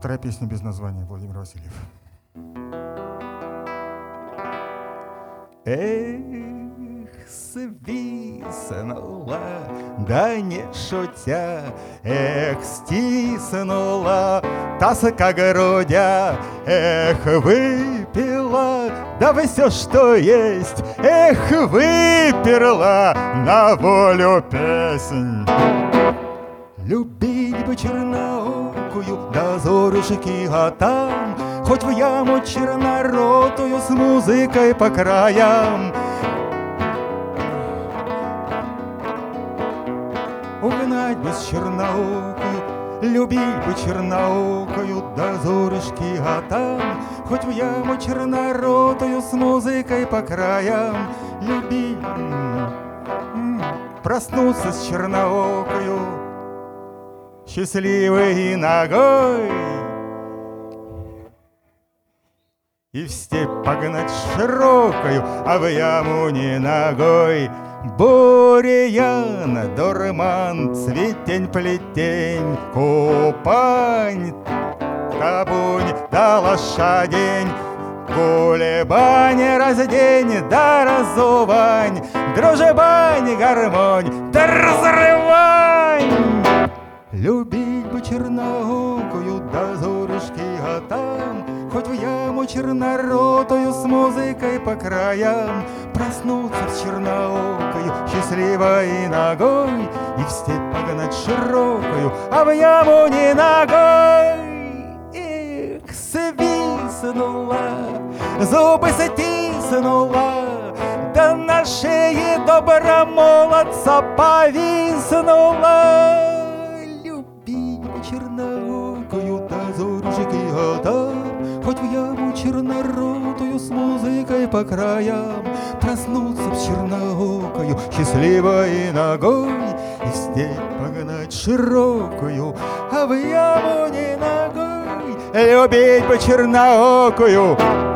Вторая песня без названия, Владимир Васильев. Эх, свистнула, да не шутя, эх, стиснула тоска грудя, эх, выпила, да все, что есть, эх, выперла на волю песнь. Любить бы черноокую, да зорюшки, а там хоть в яму черноротую с музыкой по краям. Угнать бы с черноокую, любить бы черноокую, да зорюшки, а там хоть в яму черноротую с музыкой по краям. Любить, проснуться с черноокою, счастливой ногой, и в степь погнать широкою, а в яму не ногой. Бурьян, дурман, цветень, плетень, купань, табунь да лошадень, кулебань, раздень да разувань, дружебань, гармонь да разрывань. Любить бы черноокую, да зорюшки, а там хоть в яму черноротую с музыкой по краям. Проснуться с черноокою, счастливой ногой, и в степь погнать широкую, а в яму не ногой. Эх, свистнула, зубы стиснула, да на шее добромолодца повиснула. Черноокую, да зорюшки, а там хоть в яму черноротую с музыкой по краям. Проснуться с черноокою, счастливой ногой, и в степь погнать широкую, а в яму не ногой. Любить бы черноокую,